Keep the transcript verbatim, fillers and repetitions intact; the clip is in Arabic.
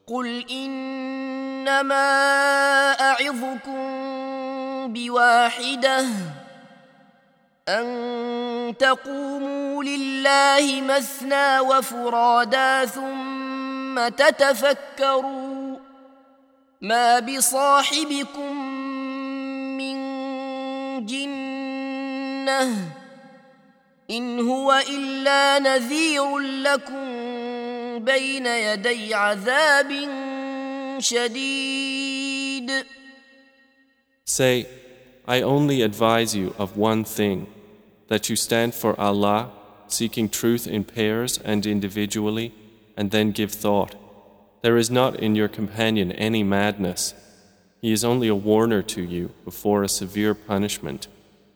قل إنما أعظكم بواحدة أن تقوموا لله مثنى وفرادا ثم تتفكروا ما بصاحبكم من جنة إن هو إلا نذير لكم بين يدي عذاب شديد. Say, I only advise you of one thing, that you stand for Allah, seeking truth in pairs and individually, and then give thought. There is not in your companion any madness. He is only a warner to you before a severe punishment.